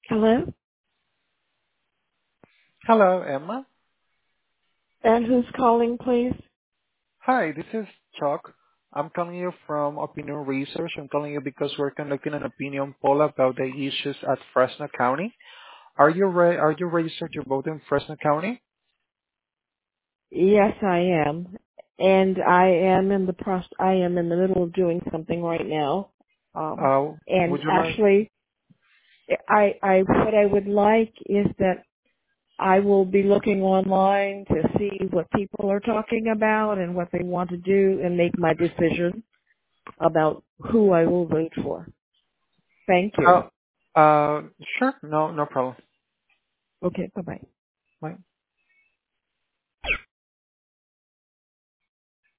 Hello? Hello, Emma. And who's calling, please? Hi, this is Chuck. I'm calling you from Opinion Research. I'm calling you because we're conducting an opinion poll about the issues at Fresno County. Are you registered to vote in Fresno County? Yes, I am. And I am in the I am in the middle of doing something right now. And Would you like? actually, what I would like is that I will be looking online to see what people are talking about and what they want to do and make my decision about who I will vote for. Thank you. Uh, sure. No problem. Okay, bye-bye. Bye.